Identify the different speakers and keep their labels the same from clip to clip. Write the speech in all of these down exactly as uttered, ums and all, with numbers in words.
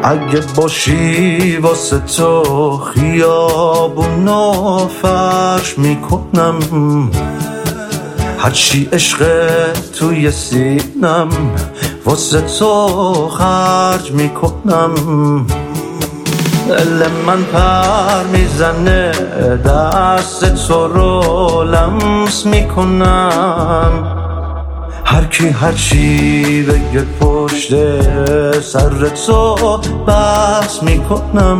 Speaker 1: اگه باشی واسه تو خیابونو فرش میکنم، هرچی عشق توی سینم واسه تو خرج میکنم. دل من پر میزنه دست تو رو لمس میکنم، هر کی هر چی بگه پشت سر تو بحث میکنم.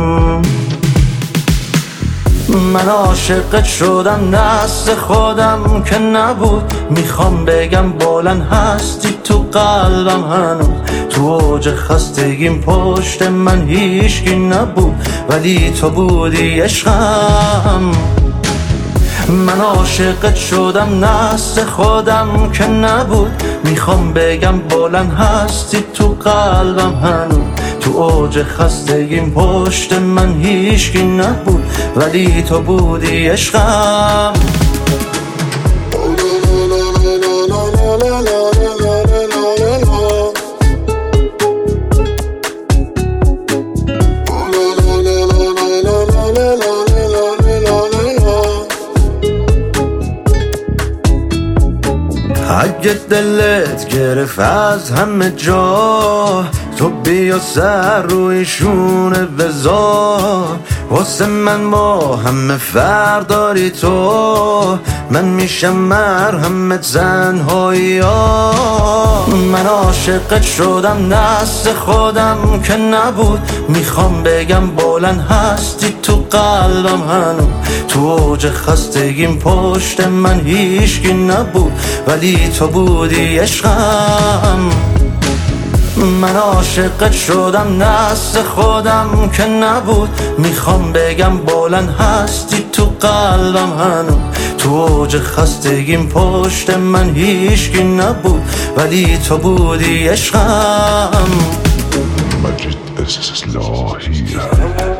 Speaker 1: من عاشقت شدم دست خودم که نبود، میخوام بگم بلند هستی تو قلبم هنوز، تو اوج خستگیم پشت من هیچکی نبود ولی تو بودی عشقم. من عاشقت شدم دست خودم که نبود، میخوام بگم بلند هستی تو قلبم هنوز، تو اوج خستگیم پشت من هیچکی نبود ولی تو بودی عشقم. اگه دلت گرفت از همه جا، تو بیا سر روی شونه بذار، واسه من با همه فرق داری تو، من میشم مرهم تنهایی ها. من عاشقت شدم دست خودم که نبود، میخوام بگم بلند هستی تو قلبم هنوز، تو اوج خستگیم پشت من هیچکی نبود ولی تو بودی عشقم. من عاشقت شدم دست خودم که نبود، میخوام بگم بلند هستی تو قلبم هنوز، تو اوج خستگیم پشت من هیچکی نبود ولی تو بودی عشقم.
Speaker 2: مجید اصلاحی